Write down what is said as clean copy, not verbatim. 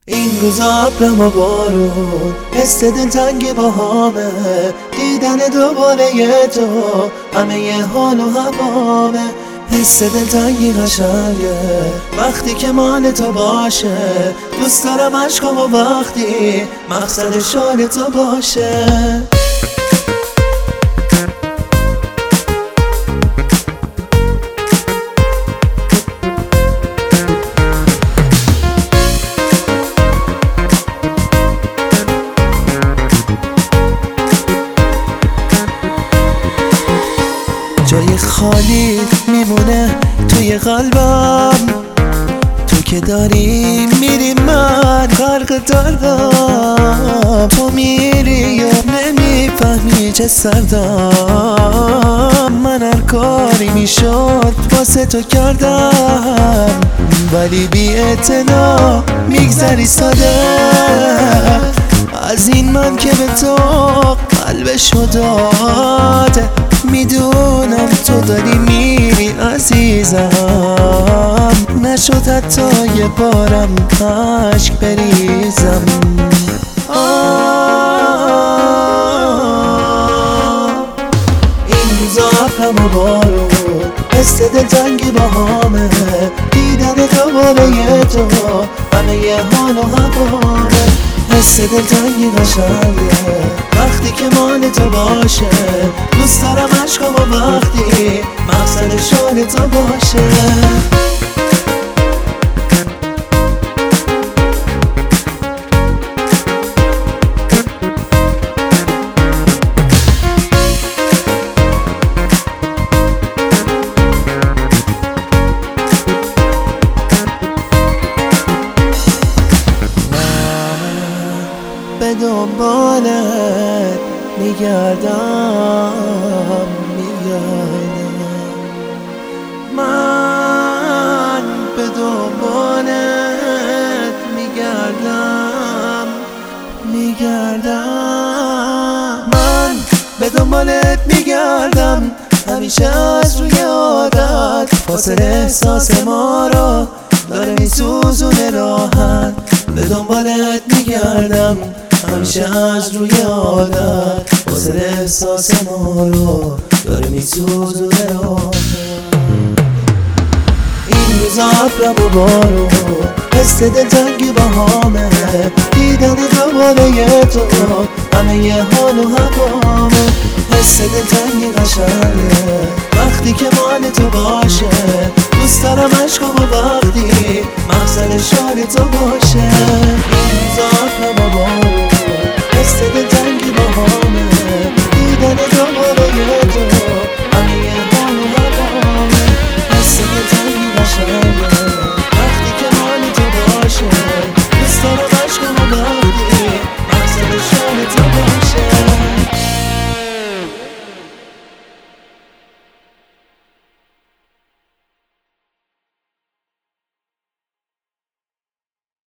این روزا ابرم و بارون، حس دلتنگ با همه، دیدن دوباره تو همه ی حال و هوامه. حس دلتنگی قشنگه وقتی که مال تو باشه، دوست دارم عشقم و وقتی مقصد شال تو باشه. جای خالی میمونه توی قلبم، تو که داری میری من غرق دردم. تو میری یا نمیفهمی چه سردم، من هر کاری میشد واسه تو کردم، ولی بی اعتنا میگذری ساده از این من که به تو قلبشو داده. میدونم تو داری میری عزیزم، نشد حتی یه بارم عشق بریزم. این روزا ابرم و بارون، حس دلتنگی با همه، دیدن دوباره تو همه ی حال و هوامه. حس دلتنگی قشنگه وقتی که مال تو باشه، دوست دارم عشقم و وقتی مقصد شال تو باشه. به دنبالت میگردم من به دنبالت میگردم من به دنبالت میگردم، همیشه از روی عادت فاصله احساس ما رو داره میسوزونه راحت. به دنبالت میگردم همیشه از روی عادت فاصله احساس ما رو داره میسوزونه راحت. این روزا ابرم و بارون، حس دلتنگی با همه، دیدن دوباره تو همه ی حال و هوامه. حس دلتنگی قشنگه وقتی که مال تو باشه، دوست دارم عشقم و وقتی مقصد شال تو باشه.